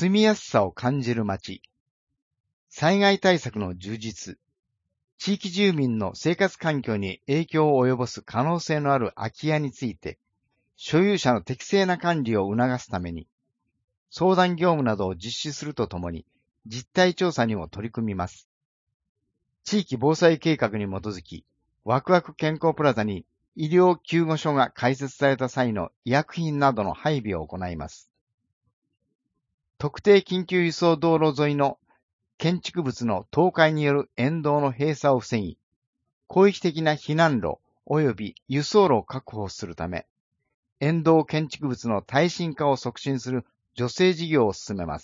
住みやすさを感じる街、災害対策の充実、地域住民の生活環境に影響を及ぼす可能性のある空き家について、所有者の適正な管理を促すために、相談業務などを実施するとともに、実態調査にも取り組みます。地域防災計画に基づき、ワクワク健康プラザに医療救護所が開設された際の医薬品などの配備を行います。特定緊急輸送道路沿いの建築物の倒壊による沿道の閉鎖を防ぎ、広域的な避難路及び輸送路を確保するため、沿道建築物の耐震化を促進する助成事業を進めます。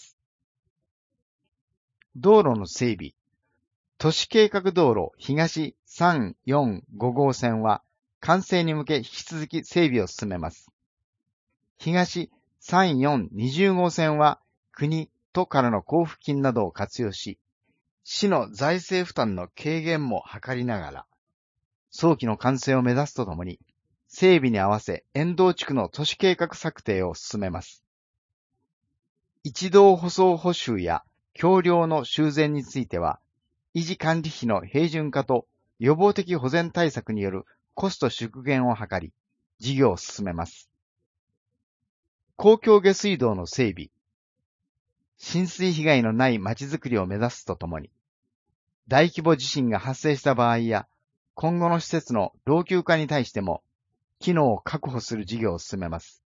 道路の整備、都市計画道路東3、4、5号線は完成に向け引き続き整備を進めます。東3、4、20号線は国、都からの交付金などを活用し、市の財政負担の軽減も図りながら、早期の完成を目指すとともに、整備に合わせ沿道地区の都市計画策定を進めます。一道舗装補修や橋梁の修繕については、維持管理費の平準化と予防的保全対策によるコスト縮減を図り、事業を進めます。公共下水道の整備、浸水被害のないまちづくりを目指すとともに、大規模地震が発生した場合や、今後の施設の老朽化に対しても、機能を確保する事業を進めます。